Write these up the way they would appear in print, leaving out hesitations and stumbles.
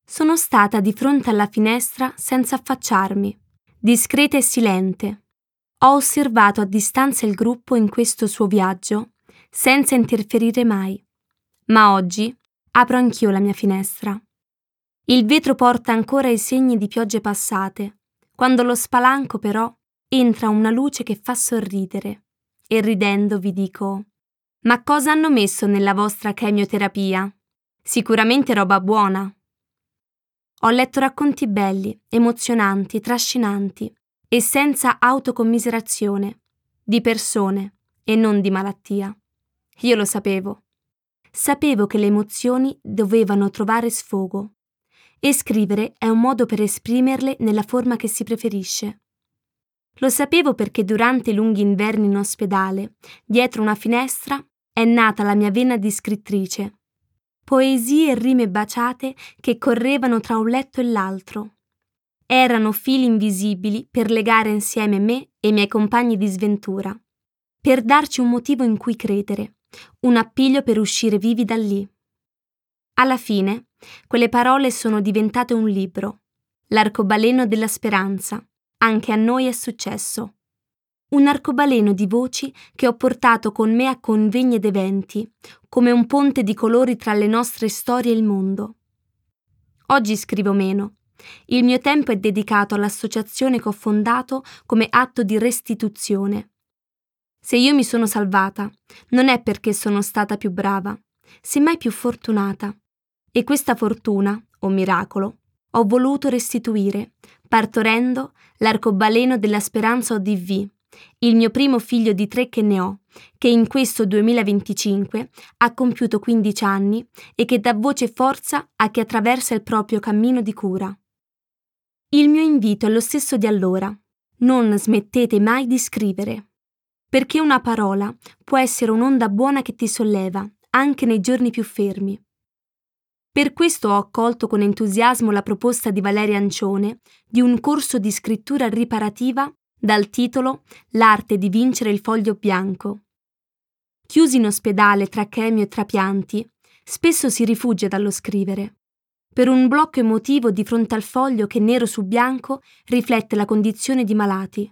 Sono stata di fronte alla finestra senza affacciarmi, discreta e silente. Ho osservato a distanza il gruppo in questo suo viaggio, senza interferire mai. Ma oggi apro anch'io la mia finestra. Il vetro porta ancora i segni di piogge passate. Quando lo spalanco, però, entra una luce che fa sorridere. E ridendo vi dico: ma cosa hanno messo nella vostra chemioterapia? Sicuramente roba buona. Ho letto racconti belli, emozionanti, trascinanti e senza autocommiserazione, di persone e non di malattia. Io lo sapevo. Sapevo che le emozioni dovevano trovare sfogo e scrivere è un modo per esprimerle nella forma che si preferisce. Lo sapevo perché durante i lunghi inverni in ospedale, dietro una finestra, è nata la mia vena di scrittrice. Poesie e rime baciate che correvano tra un letto e l'altro. Erano fili invisibili per legare insieme me e i miei compagni di sventura, per darci un motivo in cui credere, un appiglio per uscire vivi da lì. Alla fine, quelle parole sono diventate un libro, l'arcobaleno della speranza. Anche a noi è successo. Un arcobaleno di voci che ho portato con me a convegni ed eventi, come un ponte di colori tra le nostre storie e il mondo. Oggi scrivo meno. Il mio tempo è dedicato all'associazione che ho fondato come atto di restituzione. Se io mi sono salvata, non è perché sono stata più brava, semmai più fortunata. E questa fortuna, o miracolo, ho voluto restituire, partorendo l'arcobaleno della speranza ODV, il mio primo figlio di 3 che ne ho, che in questo 2025 ha compiuto 15 anni e che dà voce e forza a chi attraversa il proprio cammino di cura. Il mio invito è lo stesso di allora. Non smettete mai di scrivere, perché una parola può essere un'onda buona che ti solleva, anche nei giorni più fermi. Per questo ho accolto con entusiasmo la proposta di Valeria Ancione di un corso di scrittura riparativa dal titolo L'arte di vincere il foglio bianco. Chiusi in ospedale tra chemio e trapianti, spesso si rifugia dallo scrivere, per un blocco emotivo di fronte al foglio che nero su bianco riflette la condizione di malati.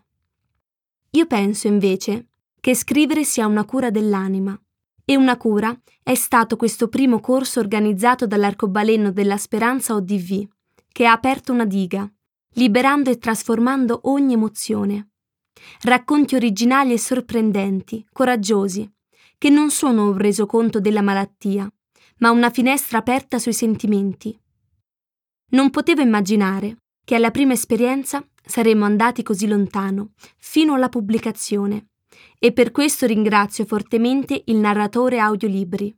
Io penso invece che scrivere sia una cura dell'anima. E una cura è stato questo primo corso organizzato dall'Arcobaleno della Speranza ODV, che ha aperto una diga, liberando e trasformando ogni emozione. Racconti originali e sorprendenti, coraggiosi, che non sono un resoconto della malattia, ma una finestra aperta sui sentimenti. Non potevo immaginare che alla prima esperienza saremmo andati così lontano, fino alla pubblicazione. E per questo ringrazio fortemente il narratore audiolibri.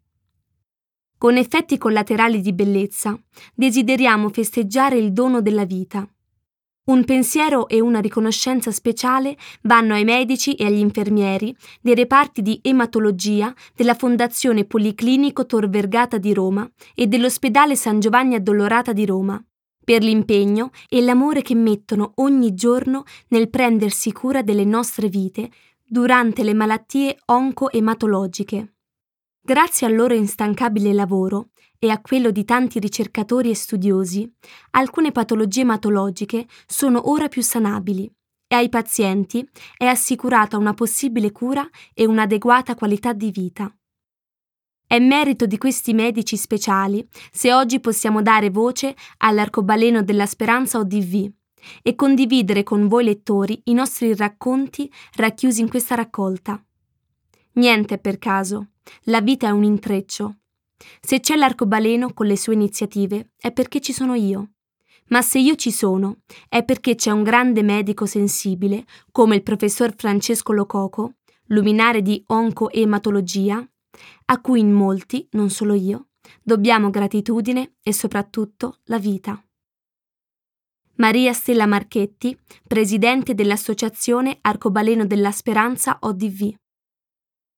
Con effetti collaterali di bellezza, desideriamo festeggiare il dono della vita. Un pensiero e una riconoscenza speciale vanno ai medici e agli infermieri dei reparti di ematologia della Fondazione Policlinico Tor Vergata di Roma e dell'Ospedale San Giovanni Addolorata di Roma, per l'impegno e l'amore che mettono ogni giorno nel prendersi cura delle nostre vite durante le malattie onco-ematologiche. Grazie al loro instancabile lavoro e a quello di tanti ricercatori e studiosi, alcune patologie ematologiche sono ora più sanabili e ai pazienti è assicurata una possibile cura e un'adeguata qualità di vita. È merito di questi medici speciali se oggi possiamo dare voce all'Arcobaleno della Speranza ODV e condividere con voi lettori i nostri racconti racchiusi in questa raccolta. Niente è per caso, la vita è un intreccio. Se c'è l'arcobaleno con le sue iniziative è perché ci sono io. Ma se io ci sono è perché c'è un grande medico sensibile come il professor Francesco Lococo, luminare di oncoematologia, a cui in molti, non solo io, dobbiamo gratitudine e soprattutto la vita. Maria Stella Marchetti, presidente dell'Associazione Arcobaleno della Speranza ODV.